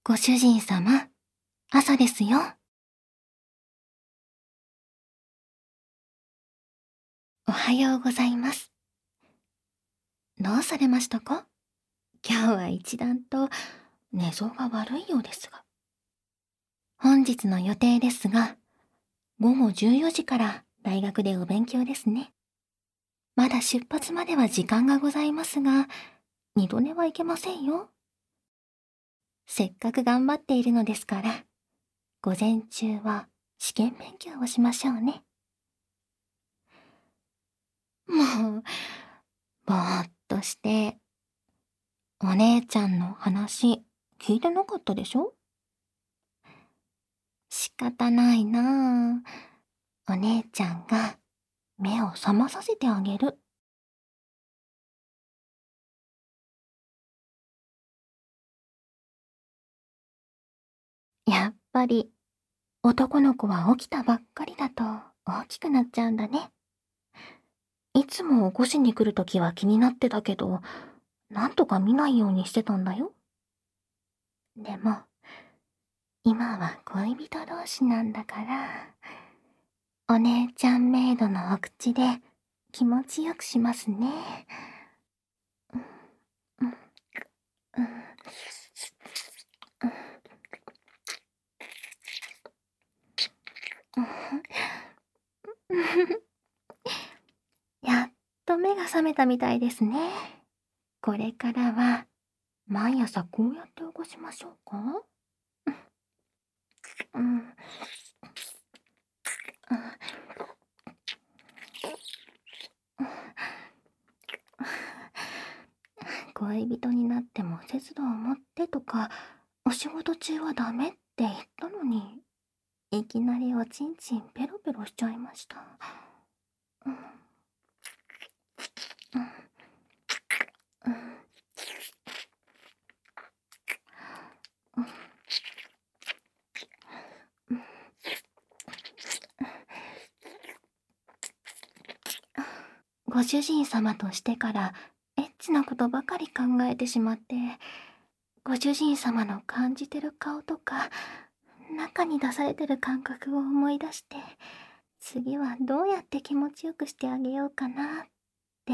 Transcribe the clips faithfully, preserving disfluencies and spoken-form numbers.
ご主人様、朝ですよ。おはようございます。どうされましたか？今日は一段と寝相が悪いようですが。本日の予定ですが、午後じゅうよじから大学でお勉強ですね。まだ出発までは時間がございますが、二度寝はいけませんよ。せっかく頑張っているのですから、午前中は試験勉強をしましょうね。もう、ぼーっとして、お姉ちゃんの話聞いてなかったでしょ？仕方ないなあ。お姉ちゃんが目を覚まさせてあげる。やっぱり男の子は起きたばっかりだと大きくなっちゃうんだね。いつも起こしに来るときは気になってたけど、なんとか見ないようにしてたんだよ。でも、今は恋人同士なんだから、お姉ちゃんメイドのお口で気持ちよくしますね。うんうんやっと目が覚めたみたいですね。これからは毎朝こうやって起こしましょうか？うん、恋人になっても節度を持ってとか、お仕事中はダメって言ったのに、いきなりおちんちんペロペロしちゃいました。うんうんうんご主人様としてからエッチなことばかり考えてしまって、ご主人様の感じてる顔とか、中に出されてる感覚を思い出して、次はどうやって気持ちよくしてあげようかなって、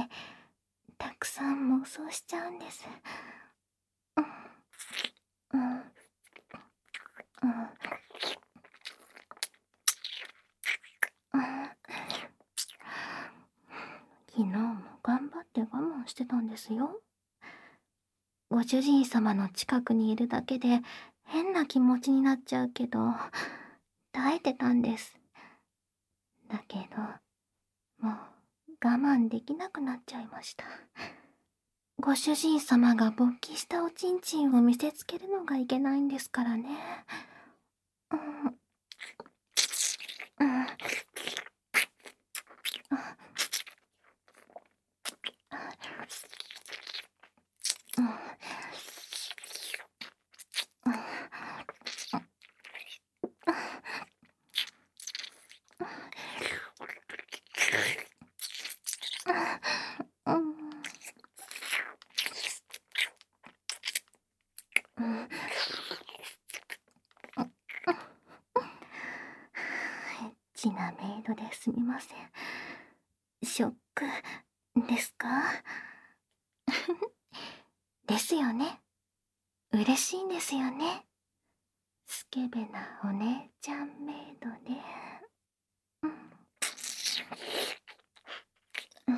たくさん妄想しちゃうんです。うん、うん、うん。昨日も頑張って我慢してたんですよ。ご主人様の近くにいるだけで変な気持ちになっちゃうけど、耐えてたんです。だけど、もう我慢できなくなっちゃいました。ご主人様が勃起したおちんちんを見せつけるのがいけないんですからね。うん、うん、うん、うん、うん。エッチなメイドですみません。ショックですか？ですよね。嬉しいんですよね。スケベなお姉ちゃんメイドで。うん、うん、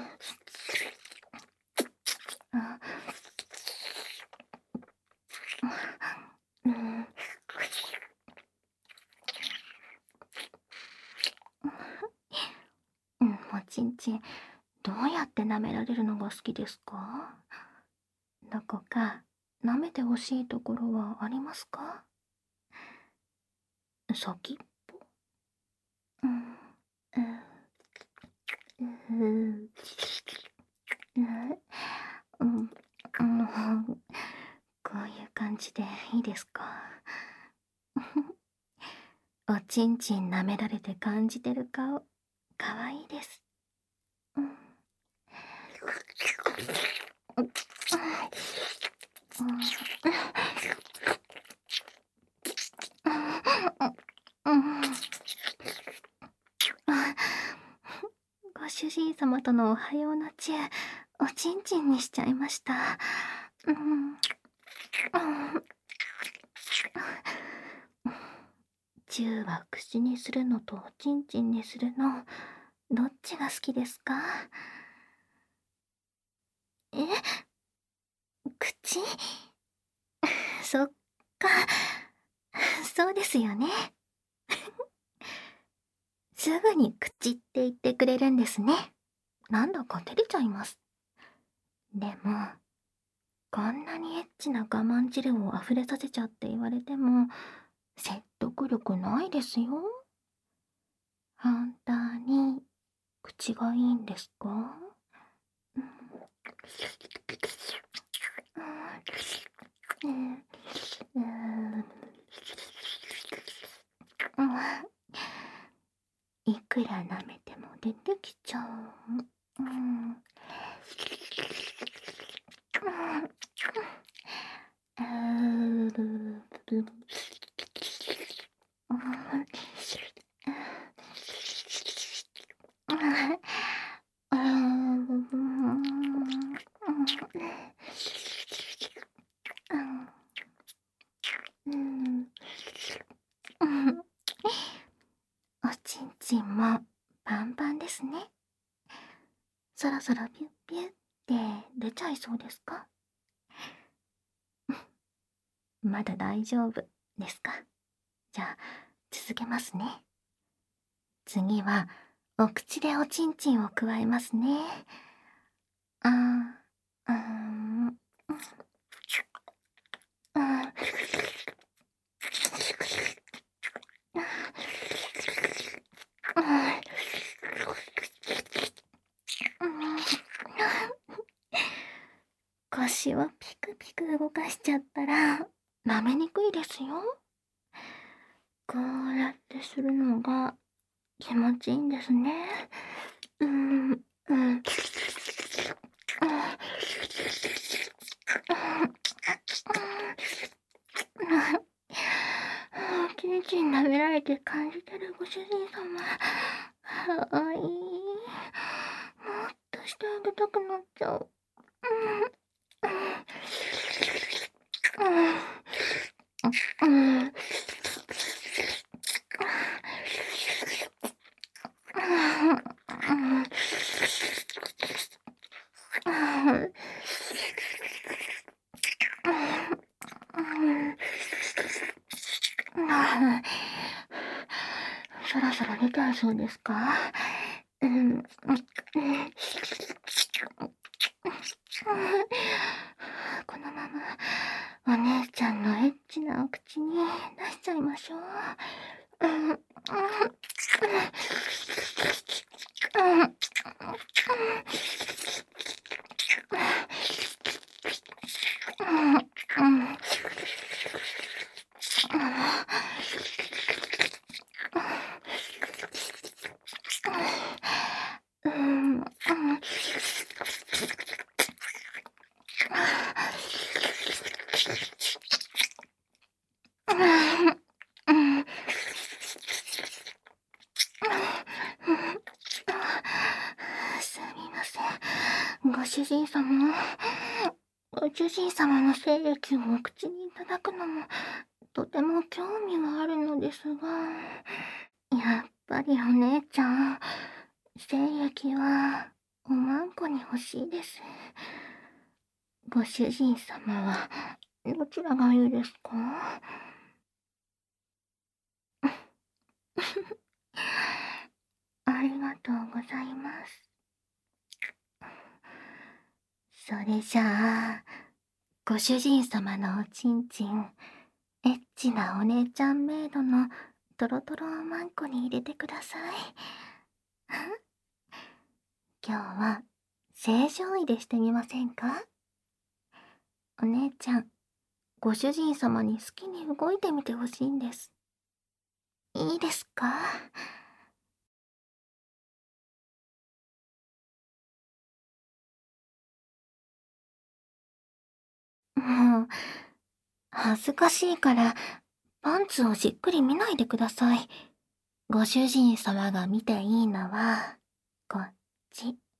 うん、うん、おちんちん、どうやって舐められるのが好きですか？どこか舐めてほしいところはありますか？先っぽ？うん、うん、うん、うん、うん、うん、こういう感じでいいですか？おちんちん舐められて感じてる顔、かわいいです。うん、うん、 神様とのおはようのチュー、おちんちんにしちゃいました。うん。うん。チューは口にするのとおちんちんにするの、どっちが好きですか？え？口？そっか。そうですよね。すぐに口って言ってくれるんですね。なんだか照れちゃいます。でも、こんなにエッチな我慢汁を溢れさせちゃって言われても、説得力ないですよ。本当に、口がいいんですか？うん。うん。うん。いくら舐めても出てきちゃう。うん。あーあおちんちんもパンパンですね。そろそろピュッピュッって出ちゃいそうですか？まだ大丈夫ですか？じゃあ続けますね。次はお口でおちんちんをくわえますね。あー、うーん、うん、うん、腰をピクピク動かしちゃったら舐めにくいですよ。こうやってするのが気持ちいいんですね。うん、うん、うん。おちんちん舐められて感じてるご主人様。かわいい。もっとしてあげたくなっちゃう。うん。うん。そろそろ出たいそうですか？うん。このままお姉ちゃんのエッチなお口に出しちゃいましょう。うん。うん。うん。うん。うん。うん。すみません。ご主人様。ご主人様の精液をお口にいただくのもとても興味はあるのですが、やっぱりお姉ちゃん、精液はおまんこに欲しいです。ご主人様はどちらがいいですか？ありがとうございます。それじゃあ、ご主人様のおちんちん、エッチなお姉ちゃんメイドのトロトロおまんこに入れてください。今日は正常位でしてみませんか？お姉ちゃん、ご主人様に好きに動いてみてほしいんです。いいですか？もう、恥ずかしいから、パンツをじっくり見ないでください。ご主人様が見ていいのは、こっち。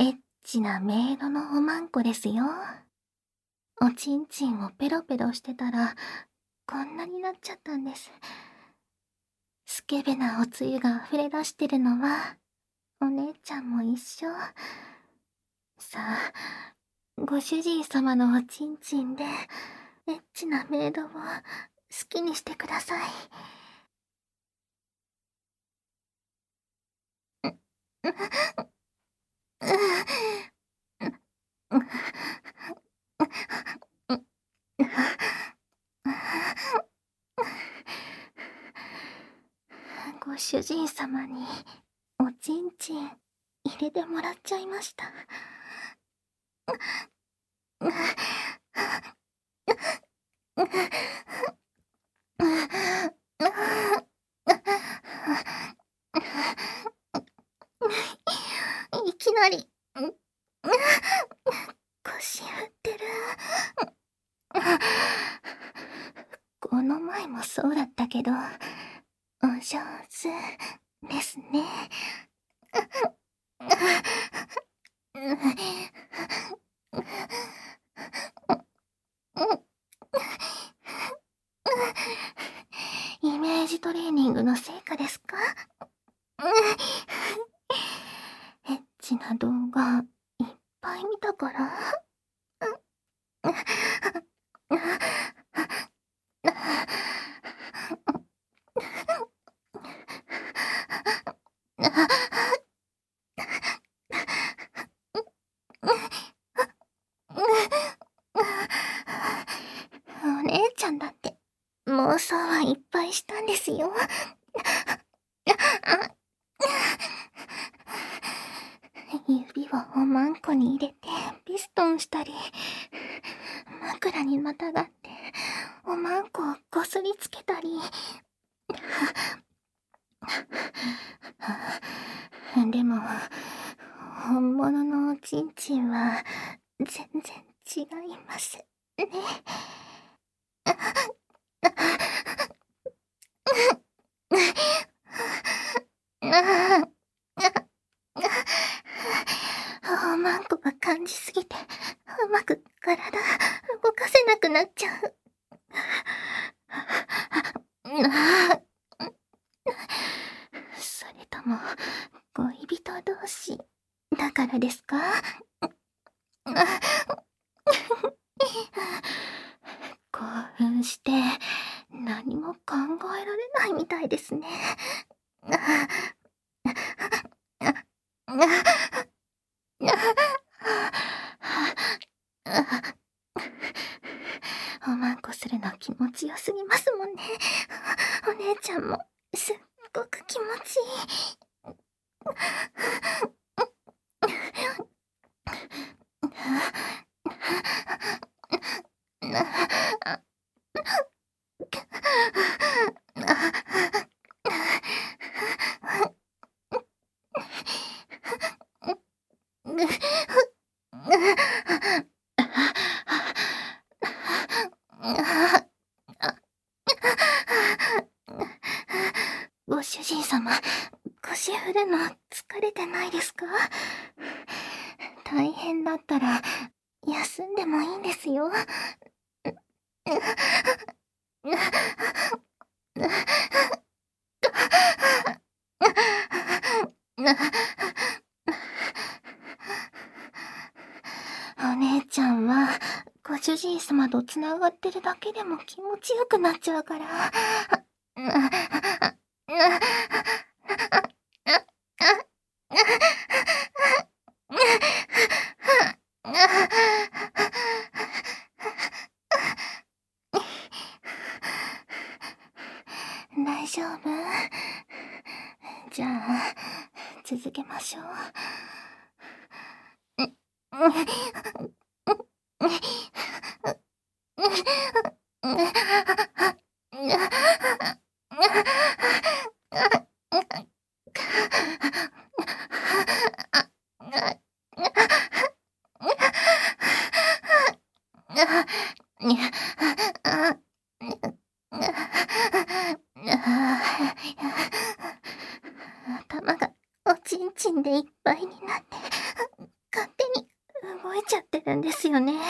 エッチなメイドのおまんこですよ。おちんちんをペロペロしてたら、こんなになっちゃったんです。スケベなおつゆが溢れ出してるのは、お姉ちゃんも一緒。さあ、ご主人様のおちんちんで、エッチなメイドを好きにしてください。ご主人様におちんちん入れてもらっちゃいました。いきなり腰振ってる。この前もそうだったけど、お上手ですね。イメージトレーニングの成果ですか？エッチな動画いっぱい見たから。お姉ちゃんだって妄想はいっぱいしたんですよ。指をおまんこに入れてピストンしたり、枕にまたがっておまんこをこすりつけたり。でも本物のおちんちんは全然違いますね。おまんこが感じすぎてうまく体動かせなくなっちゃう。それとも恋人同士だからですか？興奮して何も考えられないみたいですね。おまんこするの気持ちよすぎますもんね。お姉ちゃんもすっごく気持ちいい。ご主人様、腰振るの疲れてないですか？大変だったら休んでもいいんですよ。お姉ちゃんはご主人様とつながってるだけでも気持ちよくなっちゃうから。大丈夫？じゃあ続けましょう。頭がおちんちんでいっぱいになって動いちゃってるんですよね。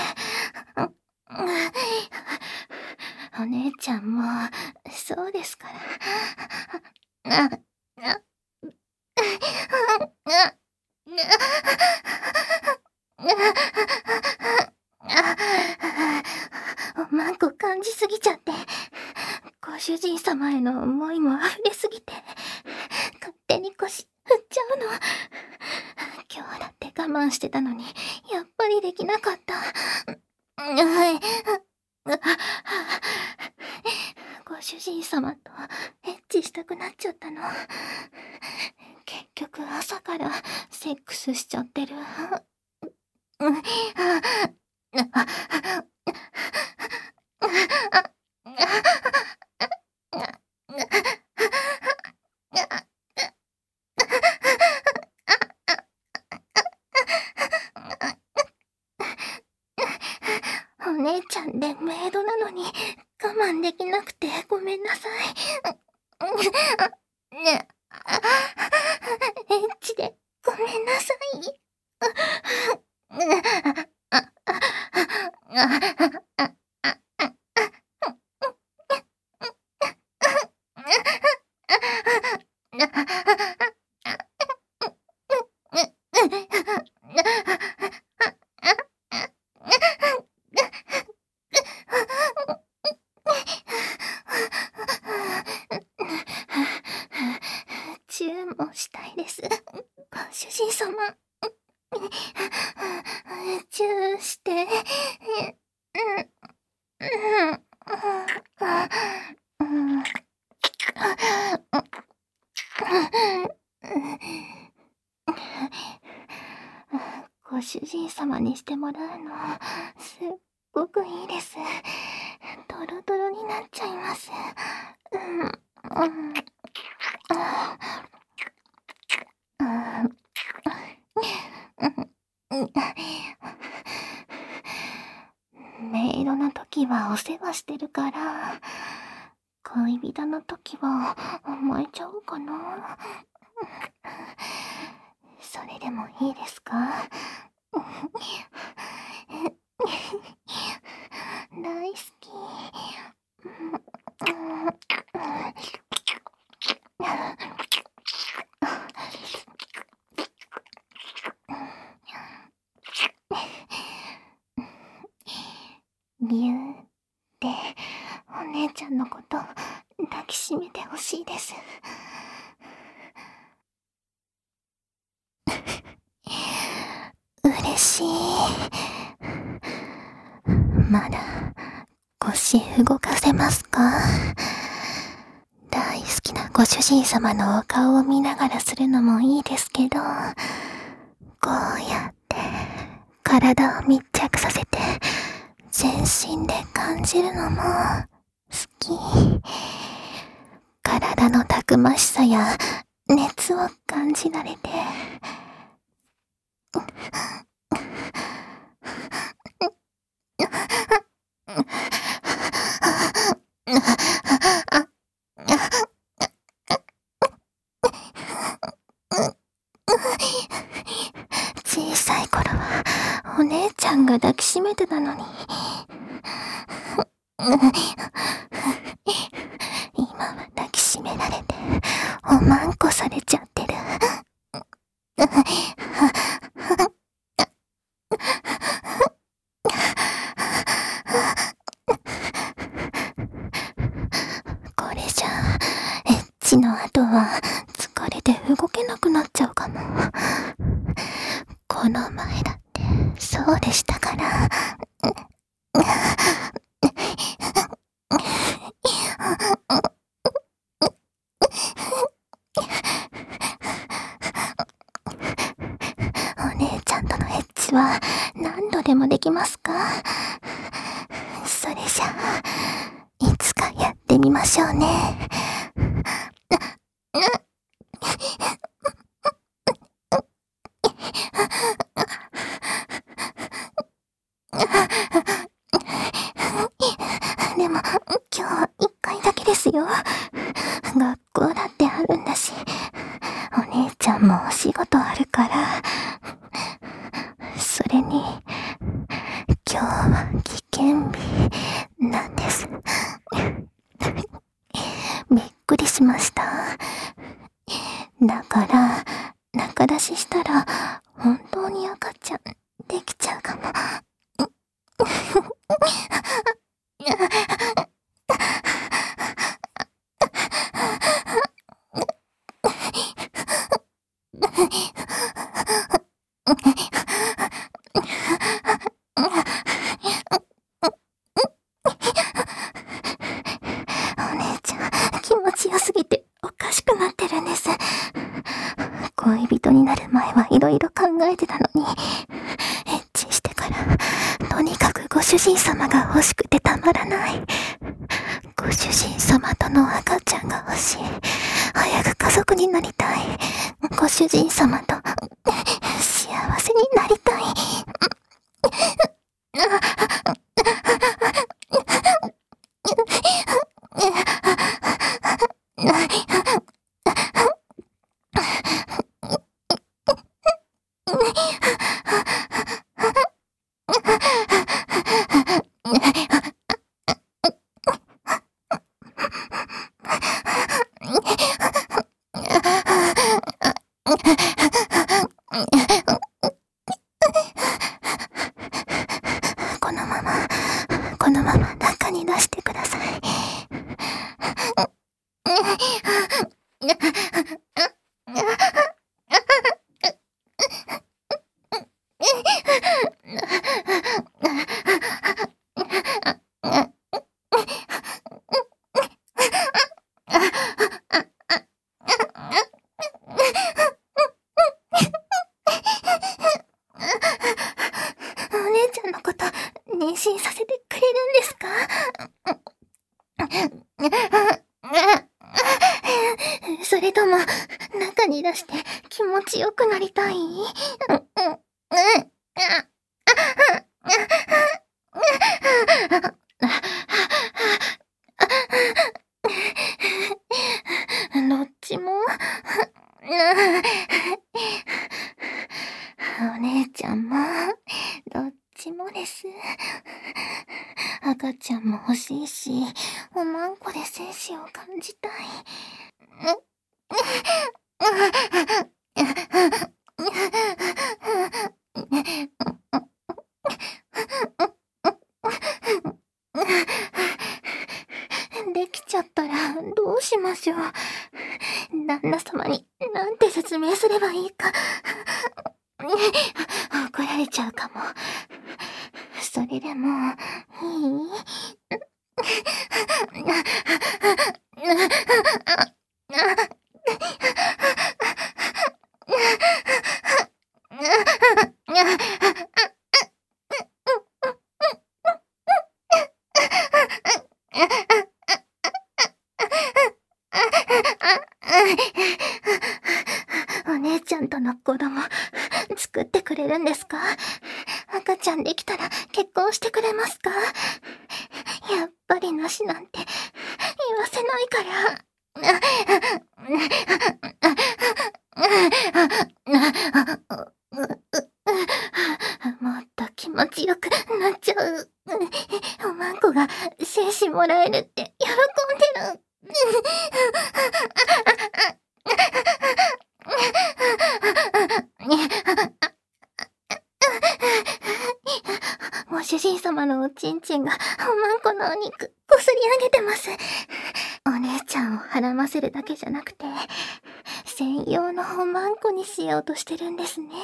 お姉ちゃんもそうですから。おまんこ感じすぎちゃって、ご主人様への思いも溢れすぎて、勝手に腰振っちゃうの。今日だって我慢してたのに、やっぱりできなかった。ご主人様とエッチしたくなっちゃったの。結局朝からセックスしちゃってる。お姉ちゃんでメイドなのに我慢できなくてごめんなさい。エッチでごめんなさい。チューもしたいです。ご主人様。チューして。ご主人様にしてもらうのすっごくいいです。ドロドロになっちゃいます。メイドの時はお世話してるから、恋人の時は甘えちゃおうかな。それでもいいですか？大好き。理由ってお姉ちゃんのこと抱きしめてほしいです。嬉しい。まだ腰動かせますか？大好きなご主人様のお顔を見ながらするのもいいですけど、こうやって体を密着させて全身で感じるのも好き。体のたくましさや熱を感じられて、小さい頃はお姉ちゃんが抱きしめてたのに、今は抱きしめられておまんこされちゃってる。これじゃエッチの後は疲れて動けなくなっちゃうかも。この前だってそうでしたから。お姉ちゃんとのエッチは何度でもできますか？それじゃあいつかやってみましょうね。でも今日は一回だけですよ。学校だってあるんだし、お姉ちゃんもお仕事あるから、 それに、今日は危険日なんです。びっくりしました。だから、中出ししたら、本当に赤ちゃんできちゃうかも。お姉ちゃん、気持ちよすぎておかしくなってるんです。恋人になる前はいろいろ考えてたのに、エッチしてから、とにかくご主人様が欲しくてたまらない。ご主人様との赤ちゃんが欲しい。早く家族になりたい。ご主人様と幸せになりたい。このまま、このまま中に出してください。お姉ちゃんのこと妊娠させてくれるんですか？それとも中に出して気持ちよくなりたい？どっちもお姉ちゃんもどっちもです。赤ちゃんも欲しいし、おまんこで精子を感じたい。できちゃったらどうしましょう。旦那様になんて説明すればいいか。怒られちゃうかも。それでもいい？お姉ちゃんとの子供作ってくれるんですか？赤ちゃんできたら結婚してくれますか？やっぱりなしなんて言わせないから。もっと気持ちよくなっちゃう。おまんこが精子もらえるって喜んでる。ご主人様のおちんちんがおまんこのお肉こすり上げてます。お姉ちゃんをはらませるだけじゃなくて専用のおまんこにしようとしてるんですね。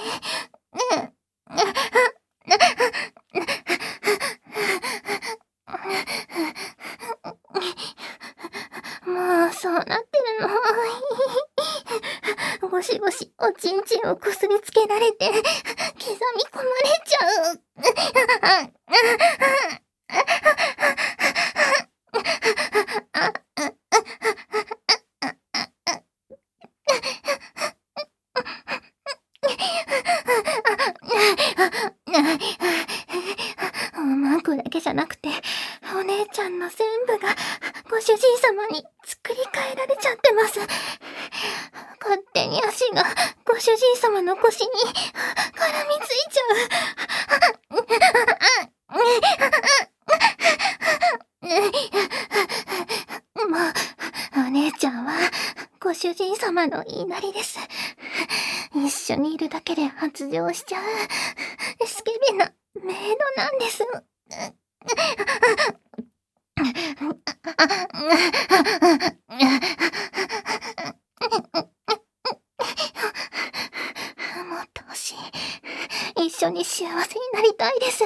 もうそうなってるの。ゴシゴシおちんちんをこすりつけられて刻み込まれちゃう。おまんこだけじゃなくてお姉ちゃんの全部がご主人様に作り変えられちゃってます。 勝手に足がご主人様の腰に絡みついちゃう。もう、お姉ちゃんはご主人様の言いなりです。一緒にいるだけで発情しちゃうスケベなメイドなんです。もっと欲しい。一緒に幸せになりたいです。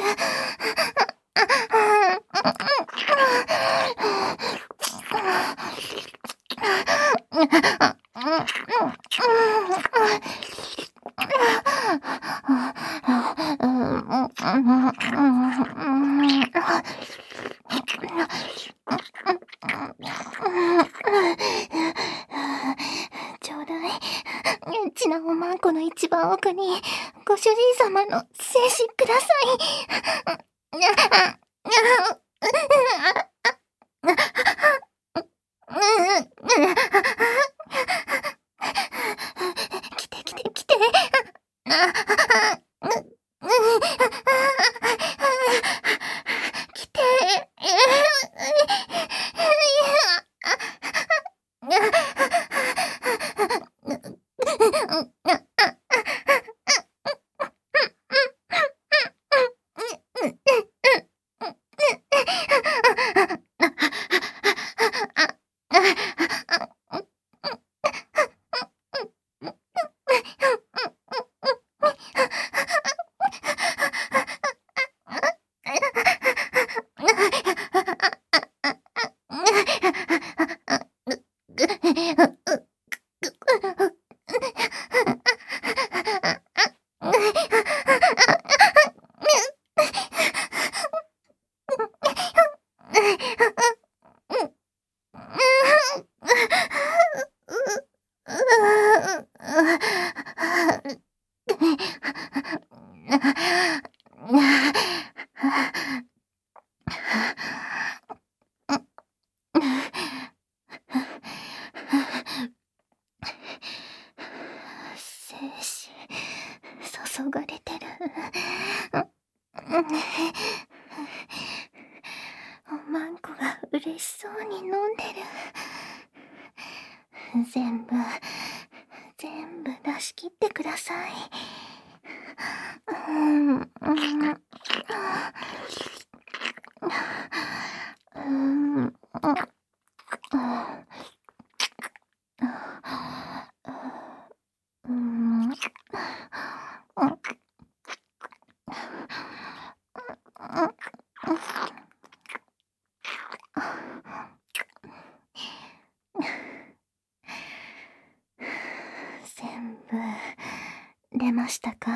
ちょうだい。ちなおまんこの一番奥にご主人様の精子ください。来て来て来て。来て。精子注がれてる。おまんこが嬉しそうに飲んでる。全部全部出し切ってください。うんうんうん全部出ましたか？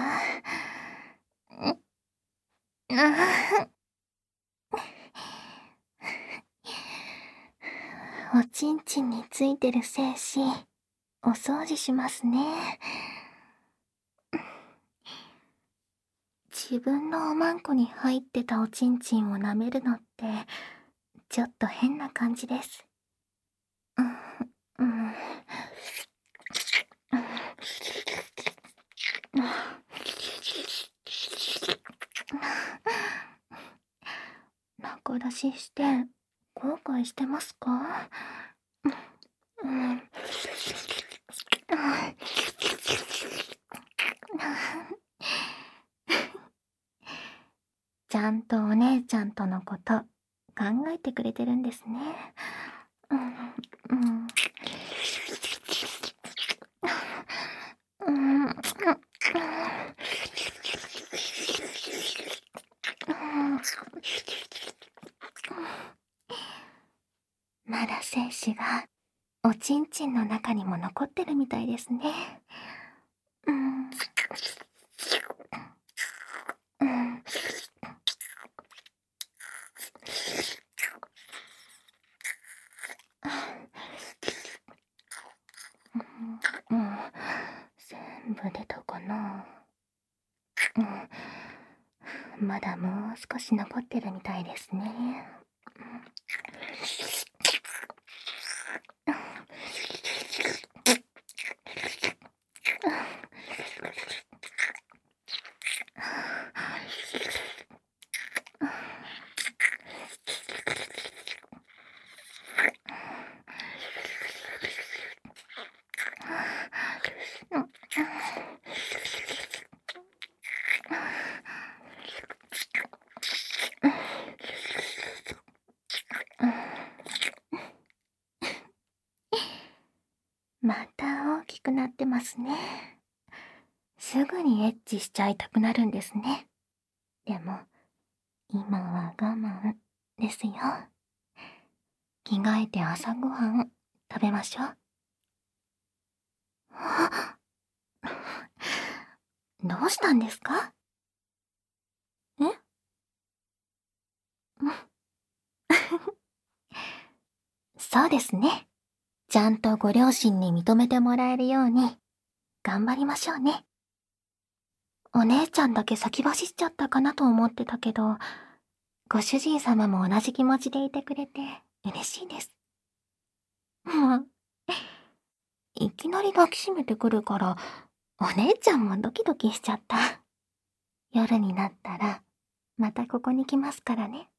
おちんちんについてる精子お掃除しますね。自分のおまんこに入ってたおちんちんを舐めるのってちょっと変な感じです。うん、うん仲出しして後悔してますか？うん、ちゃんとお姉ちゃんとのこと考えてくれてるんですね。うんうんうんまだ精子がおちんちんの中にも残ってるみたいですね。うんうんうん、全部出たかな。うん、まだもう少し残ってるみたいですね。 ますね。すぐにエッチしちゃいたくなるんですね。でも、今は我慢ですよ。着替えて朝ごはん食べましょう。あどうしたんですか？えうんそうですね。ちゃんとご両親に認めてもらえるように、頑張りましょうね。お姉ちゃんだけ先走っちゃったかなと思ってたけど、ご主人様も同じ気持ちでいてくれて嬉しいです。もう、いきなり抱きしめてくるから、お姉ちゃんもドキドキしちゃった。夜になったら、またここに来ますからね。